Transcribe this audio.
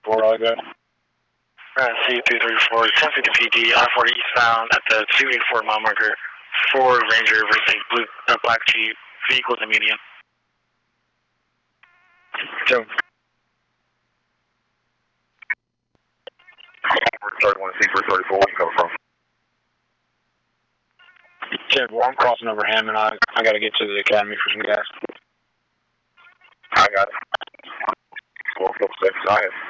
4, all good. C334, 1050 PD, I-40 eastbound at the 284 mile marker, Ford Ranger versus black Jeep, vehicles in median. Jim. 31 C334, where you coming from? Jim, well, I'm crossing over Hammond. I got to get to the academy for some gas. I got it. 446, I have.